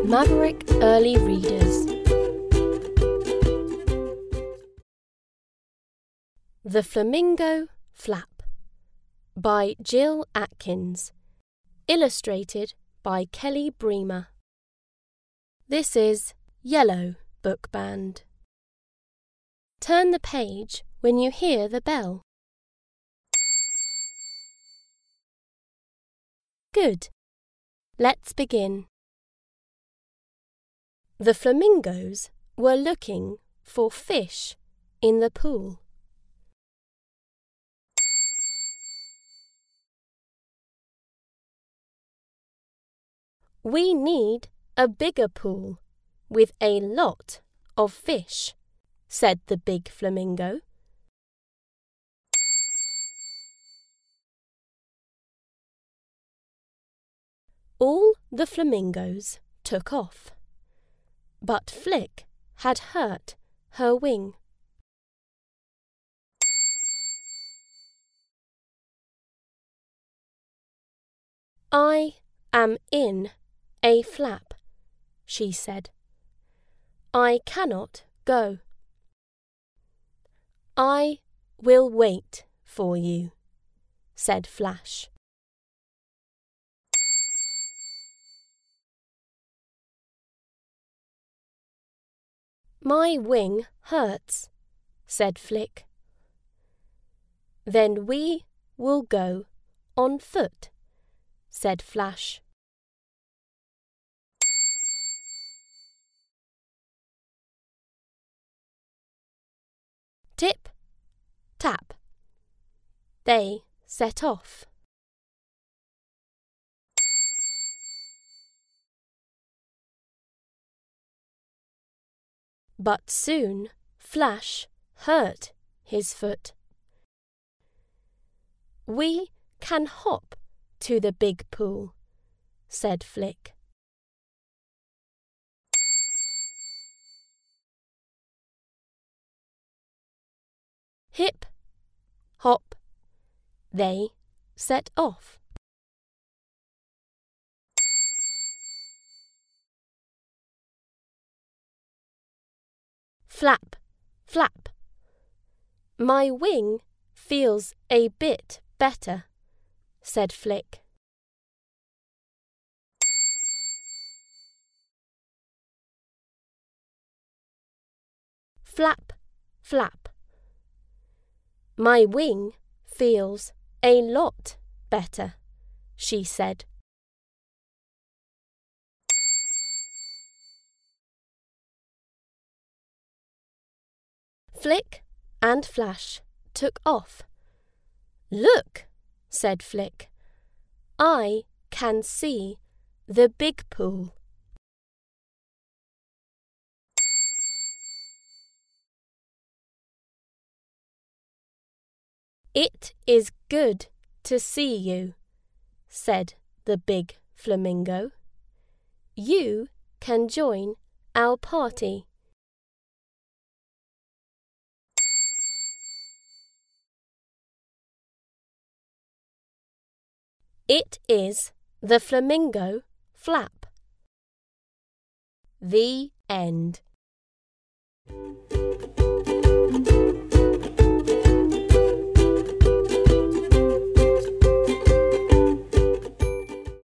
Maverick Early Readers. The Flamingo Flap by Jill Atkins. Illustrated by Kelly Bremer. This is Yellow Book Band. Turn the page when you hear the bell. Good. Let's begin. The flamingos were looking for fish in the pool. We need a bigger pool with a lot of fish, said the big flamingo. All the flamingos took off, but Flick had hurt her wing. I am in a flap, she said. I cannot go. I will wait for you, said Flash. My wing hurts, said Flick. Then we will go on foot, said Flash. Tip, tap. They set off. But soon Flash hurt his foot. We can hop to the big pool, said Flick. Hip, hop, they set off. Flap, flap. My wing feels a bit better, said Flick. Flap, flap. My wing feels a lot better, she said. Flick and Flash took off. Look, said Flick. I can see the big pool. It is good to see you, said the big flamingo. You can join our party. It is the Flamingo Flap. The end.